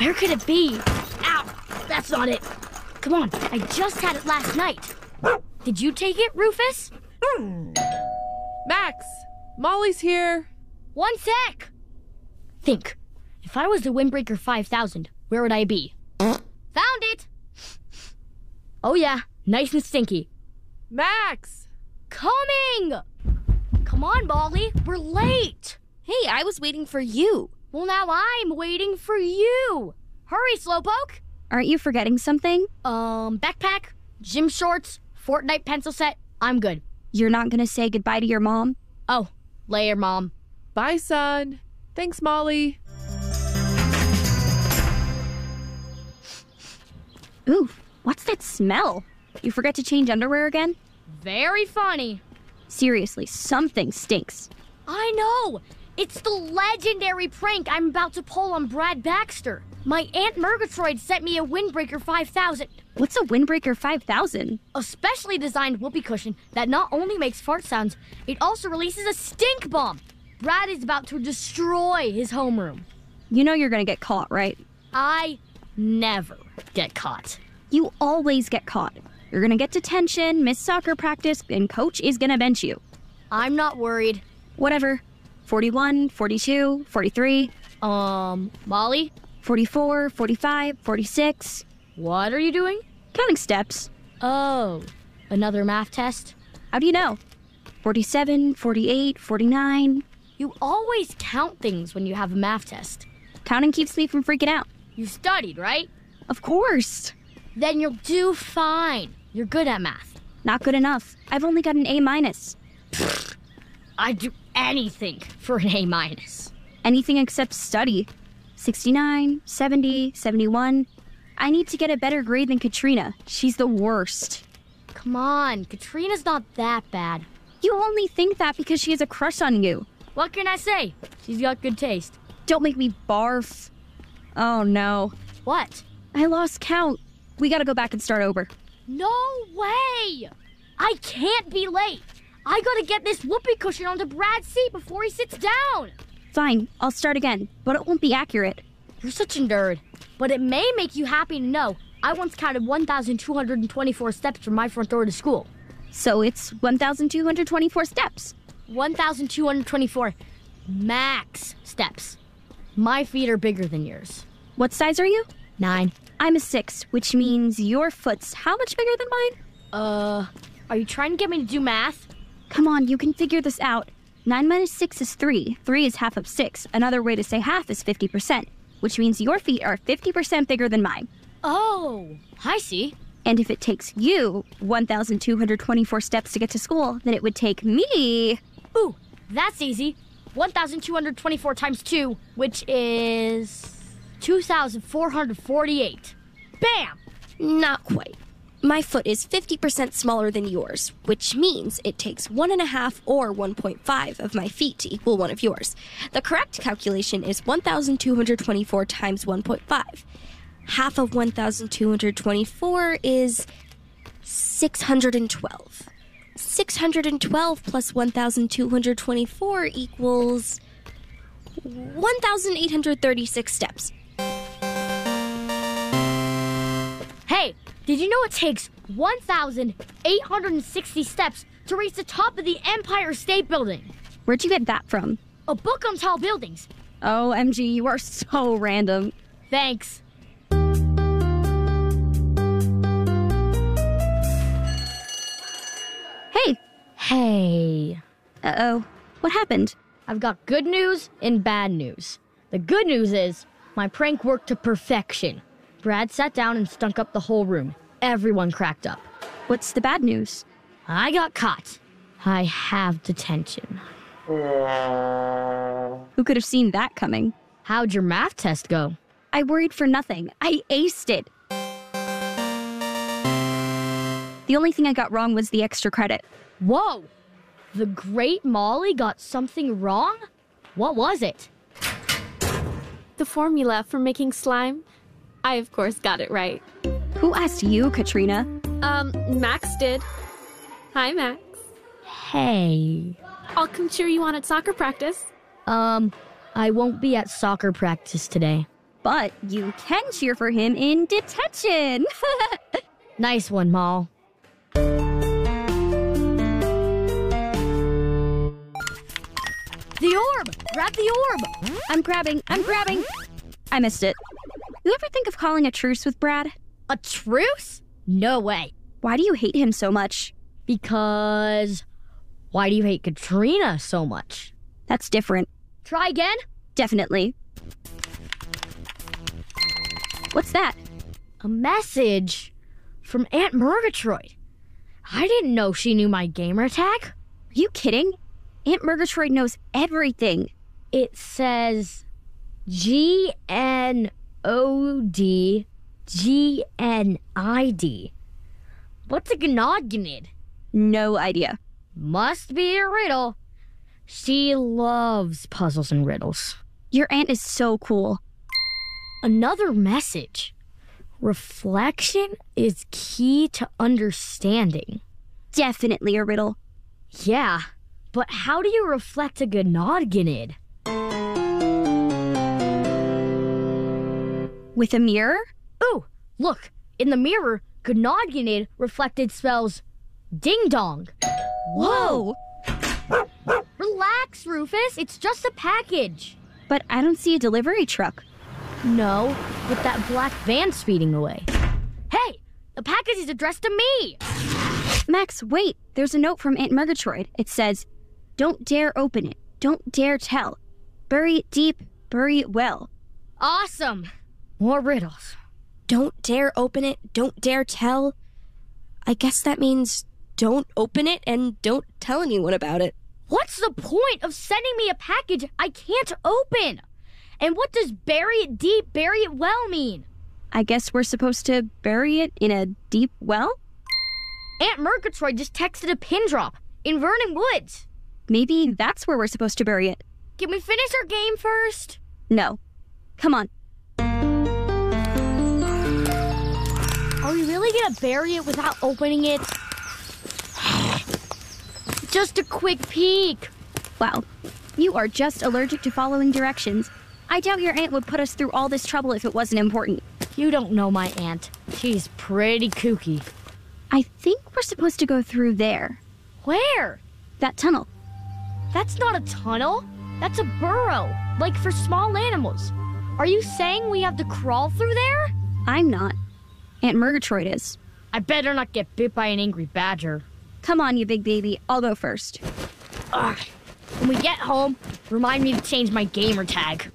Where could it be? Ow! That's not it. Come on, I just had it last night. Did you take it, Rufus? Max, Molly's here. One sec! Think. If I was the Windbreaker 5000, where would I be? Found it! Oh yeah, nice and stinky. Max! Coming! Come on, Molly, we're late. Hey, I was waiting for you. Well, now I'm waiting for you. Hurry, Slowpoke. Aren't you forgetting something? Backpack, gym shorts, Fortnite pencil set. I'm good. You're not gonna say goodbye to your mom? Oh, later, Mom. Bye, son. Thanks, Molly. Ooh, what's that smell? You forget to change underwear again? Very funny. Seriously, something stinks. I know. It's the legendary prank I'm about to pull on Brad Baxter. My Aunt Murgatroyd sent me a Windbreaker 5000. What's a Windbreaker 5000? A specially designed whoopee cushion that not only makes fart sounds, it also releases a stink bomb. Brad is about to destroy his homeroom. You know you're gonna get caught, right? I never get caught. You always get caught. You're gonna get detention, miss soccer practice, and coach is gonna bench you. I'm not worried. Whatever. 41, 42, 43. Molly? 44, 45, 46. What are you doing? Counting steps. Oh, another math test? How do you know? 47, 48, 49. You always count things when you have a math test. Counting keeps me from freaking out. You studied, right? Of course. Then you'll do fine. You're good at math. Not good enough. I've only got an A-. I'd do anything for an A-. Anything except study. 69, 70, 71. I need to get a better grade than Katrina. She's the worst. Come on, Katrina's not that bad. You only think that because she has a crush on you. What can I say? She's got good taste. Don't make me barf. Oh no. What? I lost count. We gotta go back and start over. No way! I can't be late. I gotta get this whoopee cushion onto Brad's seat before he sits down. Fine, I'll start again, but it won't be accurate. You're such a nerd. But it may make you happy to know I once counted 1,224 steps from my front door to school. So it's 1,224 steps. 1,224 max steps. My feet are bigger than yours. What size are you? 9. I'm a 6, which means your foot's how much bigger than mine? Are you trying to get me to do math? Come on, you can figure this out. 9 minus 6 is 3. 3 is half of 6. Another way to say half is 50%, which means your feet are 50% bigger than mine. Oh, I see. And if it takes you 1,224 steps to get to school, then it would take me... Ooh, that's easy. 1,224 times 2, which is 2,448. Bam! Not quite. My foot is 50% smaller than yours, which means it takes 1.5 or 1.5 of my feet to equal one of yours. The correct calculation is 1,224 times 1.5. Half of 1,224 is 612. 612 plus 1,224 equals 1,836 steps. Hey, did you know it takes 1,860 steps to reach the top of the Empire State Building? Where'd you get that from? A book on tall buildings. OMG, you are so random. Thanks. Hey! Hey. Uh-oh. What happened? I've got good news and bad news. The good news is my prank worked to perfection. Brad sat down and stunk up the whole room. Everyone cracked up. What's the bad news? I got caught. I have detention. Who could have seen that coming? How'd your math test go? I worried for nothing. I aced it. The only thing I got wrong was the extra credit. Whoa! The great Molly got something wrong? What was it? The formula for making slime. I, of course, got it right. Who asked you, Katrina? Max did. Hi, Max. Hey. I'll come cheer you on at soccer practice. I won't be at soccer practice today. But you can cheer for him in detention. Nice one, Mal. The orb! Grab the orb! I'm grabbing. I missed it. You ever think of calling a truce with Brad? A truce? No way. Why do you hate him so much? Because... Why do you hate Katrina so much? That's different. Try again? Definitely. What's that? A message from Aunt Murgatroyd. I didn't know she knew my gamer tag. Are you kidding? Aunt Murgatroyd knows everything. It says GNOD GNID. What's a gnodginid? No idea. Must be a riddle. She loves puzzles and riddles. Your aunt is so cool. Another message. Reflection is key to understanding. Definitely a riddle. Yeah, but how do you reflect a gnodginid? With a mirror? Ooh, look. In the mirror, gnodginid reflected spells ding dong. Whoa! Relax, Rufus. It's just a package. But I don't see a delivery truck. No, but that black van speeding away. Hey, the package is addressed to me. Max, wait. There's a note from Aunt Murgatroyd. It says, "Don't dare open it. Don't dare tell. Bury it deep. Bury it well." Awesome. More riddles. Don't dare open it, don't dare tell. I guess that means don't open it and don't tell anyone about it. What's the point of sending me a package I can't open? And what does bury it deep, bury it well mean? I guess we're supposed to bury it in a deep well? Aunt Murgatroyd just texted a pin drop in Vernon Woods. Maybe that's where we're supposed to bury it. Can we finish our game first? No. Come on. Are we really gonna bury it without opening it? Just a quick peek. Wow. You are just allergic to following directions. I doubt your aunt would put us through all this trouble if it wasn't important. You don't know my aunt. She's pretty kooky. I think we're supposed to go through there. Where? That tunnel. That's not a tunnel. That's a burrow, like for small animals. Are you saying we have to crawl through there? I'm not. Aunt Murgatroyd is. I better not get bit by an angry badger. Come on, you big baby. I'll go first. Ugh. When we get home, remind me to change my gamer tag.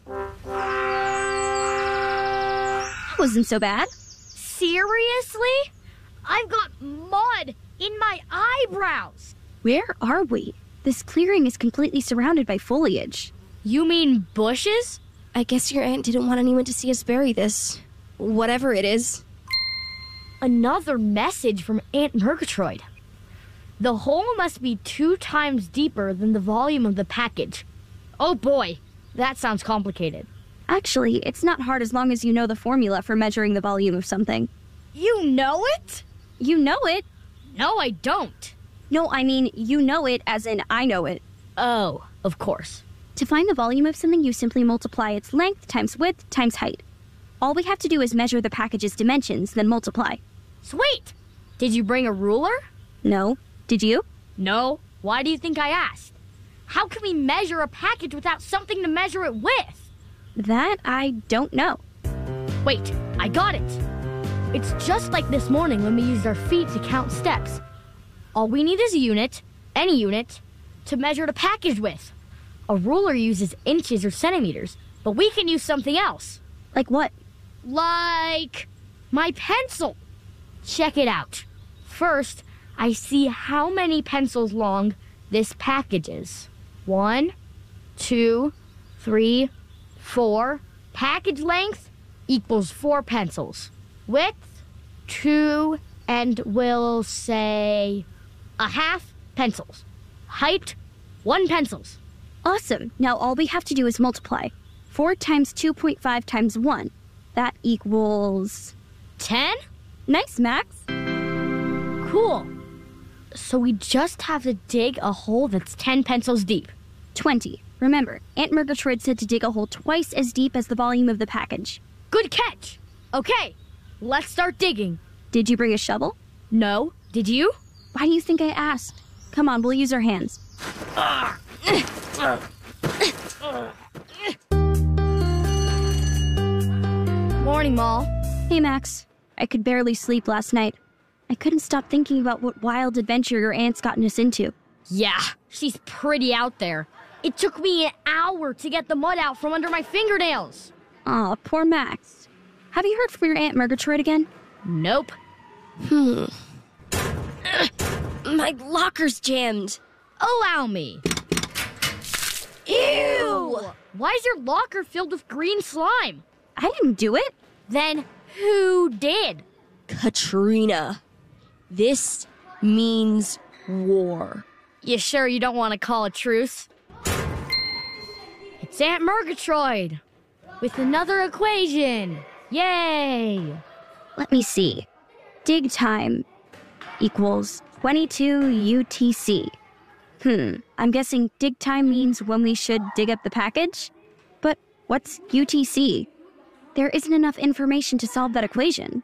That wasn't so bad. Seriously? I've got mud in my eyebrows. Where are we? This clearing is completely surrounded by foliage. You mean bushes? I guess your aunt didn't want anyone to see us bury this. Whatever it is. Another message from Aunt Murgatroyd. The hole must be 2 times deeper than the volume of the package. Oh boy, that sounds complicated. Actually, it's not hard as long as you know the formula for measuring the volume of something. You know it? You know it. No, I don't. No, I mean, you know it as in I know it. Oh, of course. To find the volume of something, you simply multiply its length times width times height. All we have to do is measure the package's dimensions, then multiply. Sweet! Did you bring a ruler? No. Did you? No. Why do you think I asked? How can we measure a package without something to measure it with? That I don't know. Wait, I got it. It's just like this morning when we used our feet to count steps. All we need is a unit, any unit, to measure the package with. A ruler uses inches or centimeters, but we can use something else. Like what? Like my pencil. Check it out. First, I see how many pencils long this package is. 1, 2, 3, 4. Package length equals 4 pencils. Width, 2, and we'll say a half pencils. Height, 1 pencils. Awesome. Now all we have to do is multiply. 4 times 2.5 times 1. That equals... 10? Nice, Max. Cool. So we just have to dig a hole that's 10 pencils deep. 20. Remember, Aunt Murgatroyd said to dig a hole twice as deep as the volume of the package. Good catch. Okay, let's start digging. Did you bring a shovel? No, did you? Why do you think I asked? Come on, we'll use our hands. Morning, Mall. Hey, Max. I could barely sleep last night. I couldn't stop thinking about what wild adventure your aunt's gotten us into. Yeah, she's pretty out there. It took me an hour to get the mud out from under my fingernails. Aw, poor Max. Have you heard from your Aunt Murgatroyd again? Nope. My locker's jammed. Allow me. Ew! Why is your locker filled with green slime? I didn't do it. Then who did? Katrina. This means war. You sure you don't want to call a truce? It's Aunt Murgatroyd with another equation. Yay! Let me see. Dig time equals 22 UTC. I'm guessing dig time means when we should dig up the package? But what's UTC? There isn't enough information to solve that equation.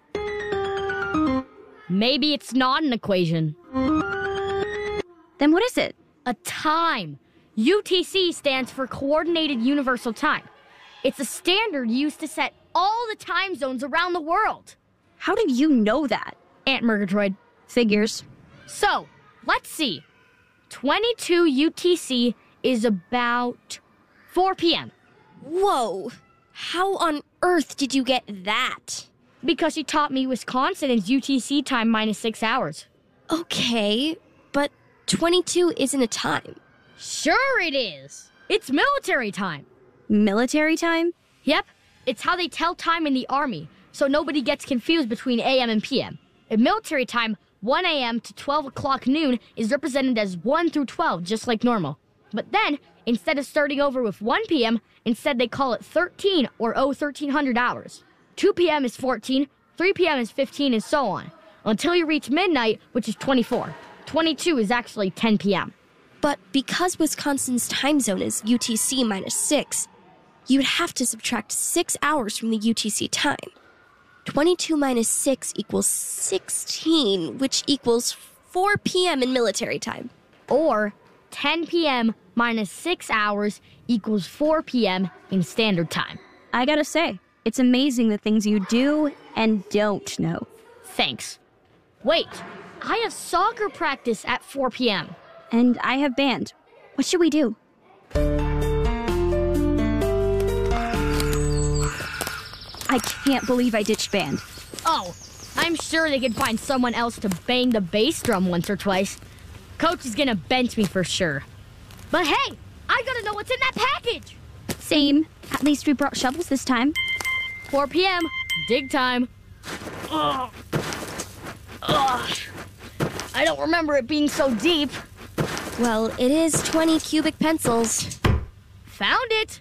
Maybe it's not an equation. Then what is it? A time. UTC stands for Coordinated Universal Time. It's a standard used to set all the time zones around the world. How do you know that? Aunt Murgatroyd. Figures. So, let's see. 22 UTC is about 4 p.m. Whoa! How on earth did you get that? Because she taught me Wisconsin is UTC time minus 6 hours. Okay, but 22 isn't a time. Sure it is. It's military time. Military time? Yep, it's how they tell time in the Army, so nobody gets confused between AM and PM. In military time, 1 a.m. to 12 o'clock noon is represented as 1 through 12, just like normal. But then, instead of starting over with 1 p.m., instead they call it 13 or 1300 hours. 2 p.m. is 14, 3 p.m. is 15, and so on, until you reach midnight, which is 24. 22 is actually 10 p.m. But because Wisconsin's time zone is UTC minus 6, you'd have to subtract 6 hours from the UTC time. 22 minus 6 equals 16, which equals 4 p.m. in military time. Or 10 p.m. minus 6 hours equals 4 p.m. in standard time. I gotta say, it's amazing the things you do and don't know. Thanks. Wait, I have soccer practice at 4 p.m. And I have band. What should we do? I can't believe I ditched band. Oh, I'm sure they could find someone else to bang the bass drum once or twice. Coach is gonna bench me for sure. But hey, I gotta know what's in that package! Same. At least we brought shovels this time. 4 p.m., dig time. Ugh. I don't remember it being so deep. Well, it is 20 cubic pencils. Found it!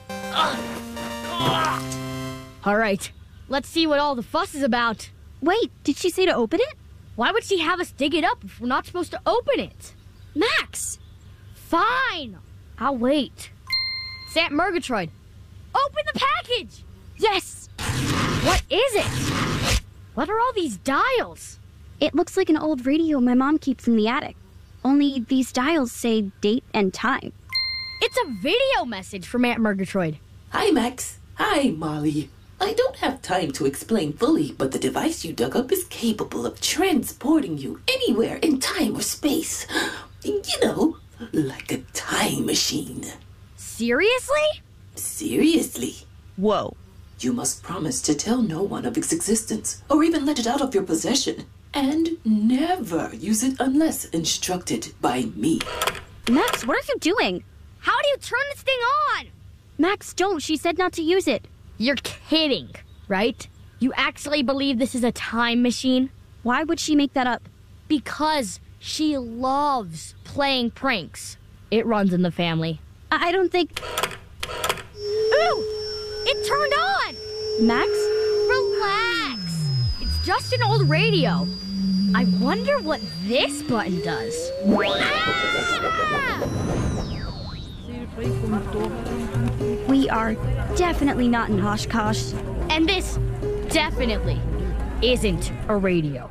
All right, let's see what all the fuss is about. Wait, did she say to open it? Why would she have us dig it up if we're not supposed to open it? Max! Fine, I'll wait. It's Aunt Murgatroyd. Open the package! Yes! What is it? What are all these dials? It looks like an old radio my mom keeps in the attic. Only these dials say date and time. It's a video message from Aunt Murgatroyd. Hi, Max. Hi, Molly. I don't have time to explain fully, but the device you dug up is capable of transporting you anywhere in time or space. You know, like a time machine. Seriously? Seriously. Whoa. You must promise to tell no one of its existence, or even let it out of your possession. And never use it unless instructed by me. Max, what are you doing? How do you turn this thing on? Max, don't. She said not to use it. You're kidding, right? You actually believe this is a time machine? Why would she make that up? Because she loves playing pranks. It runs in the family. I don't think... Ooh! It turned on! Max? Relax! It's just an old radio. I wonder what this button does. Ah! We are definitely not in Oshkosh. And this definitely isn't a radio.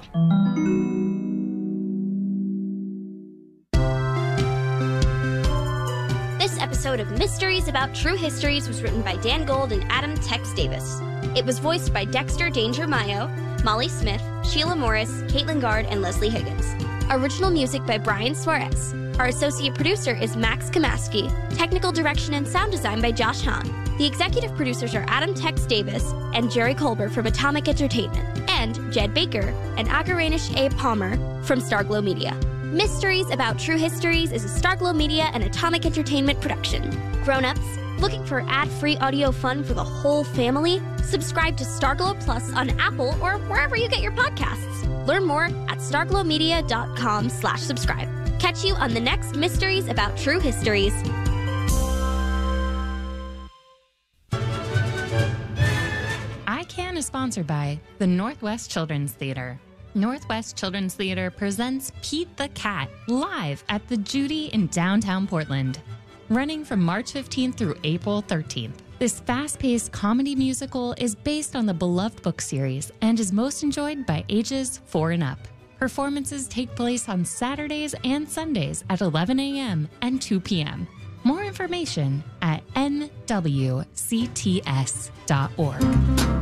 This episode of Mysteries About True Histories was written by Dan Gold and Adam Tex Davis. It was voiced by Dexter Danger Mayo, Molly Smith, Sheila Morris, Caitlin Gard, and Leslie Higgins. Original music by Brian Suarez. Our associate producer is Max Kamaski. Technical direction and sound design by Josh Hahn. The executive producers are Adam Tex Davis and Jerry Colbert from Atomic Entertainment, and Jed Baker and Agaranish A. Palmer from Starglow Media. Mysteries About True Histories is a Starglow Media and Atomic Entertainment production. Grown-ups, looking for ad-free audio fun for the whole family? Subscribe to Starglow Plus on Apple or wherever you get your podcasts. Learn more at starglowmedia.com/subscribe. Catch you on the next Mysteries About True Histories. iCan is sponsored by the Northwest Children's Theater. Northwest Children's Theater presents Pete the Cat live at the Judy in downtown Portland. Running from March 15th through April 13th. This fast-paced comedy musical is based on the beloved book series and is most enjoyed by ages 4 and up. Performances take place on Saturdays and Sundays at 11 a.m. and 2 p.m. More information at nwcts.org.